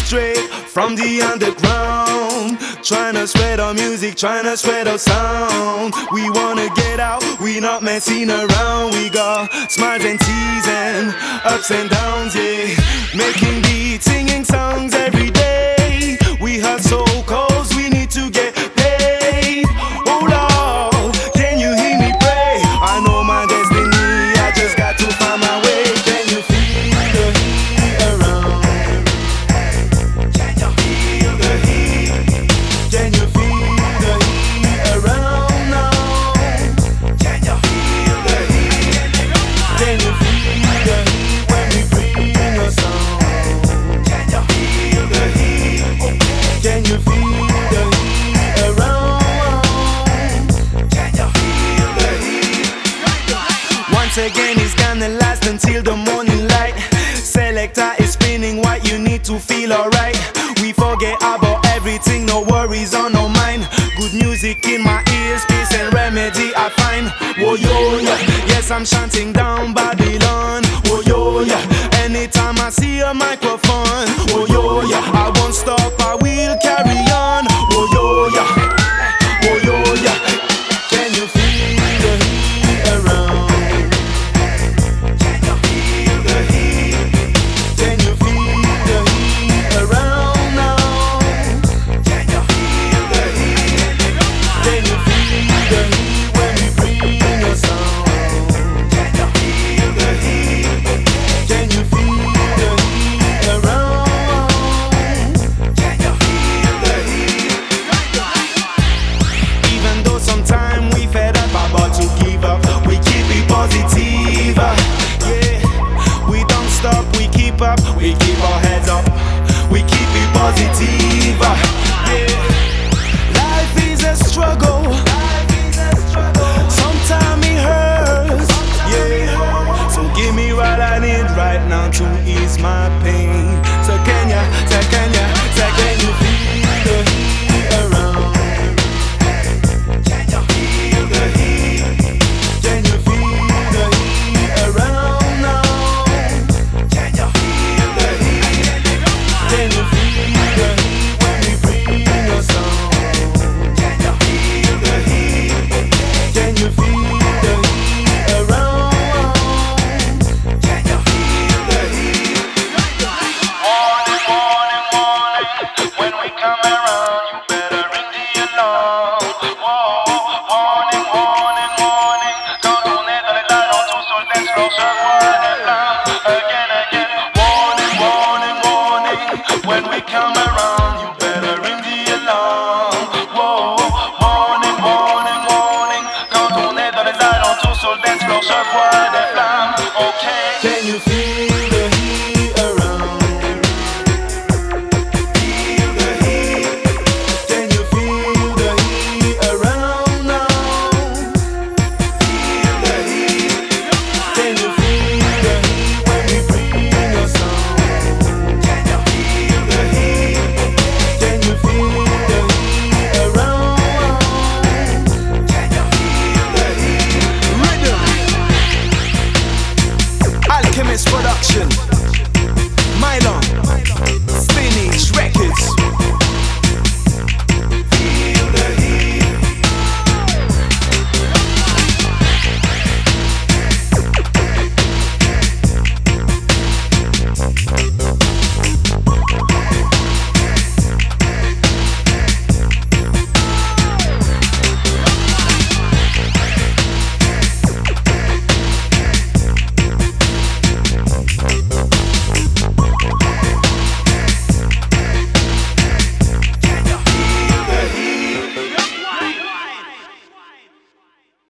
straight from the underground. Tryna spread our music, tryna spread our sound. We wanna get out, we not messing around. We got smiles and tears and ups and downs, yeah. Making beats, singing songs every day. We hustle cause we need to get paid. Oh Lord, can you hear me pray? I know my destiny, I just got to find my way. Can you feel the heat around? Can you feel the heat? Can you feel the heat around now? Can you feel the heat? Can you feel the heat when we bring a song? Can you feel the heat? Can you feel the heat around? Can you feel the heat? Once again it's gonna last until the morning light. Selector is spinning what you need to feel alright. We forget about everything, no worries on our mind. Good music in my ears, peace and remedy I find. Oh yo, yeah, yes I'm chanting down Babylon. Oh yo, yeah, anytime I see a microphone. Oh yo, yeah, I won't stop, I will carry on. Oh yo, yeah, oh yo, yeah. Can you feel the heat around? Can you feel the heat? Can you feel the heat around now? Can you feel the heat? Can you feel the heat when we bring a song? Can you feel the heat? Can you feel the heat around? Can you feel the heat? Even though sometimes we fed up about to give up, we keep it positive. Yeah, we don't stop, we keep up, we keep our heads up, we keep it positive. Yeah, life is a struggle. Sometimes it hurts. Yeah, so give me what I need right now to ease my pain. So can you feel the heat around? Can you feel the heat? Can you feel the heat around now? Can you feel the heat? Can you feel the heat when we bring a song? Can you feel the heat? Can you feel the heat around? Can you feel the heat? Morning, morning, morning, when we come out.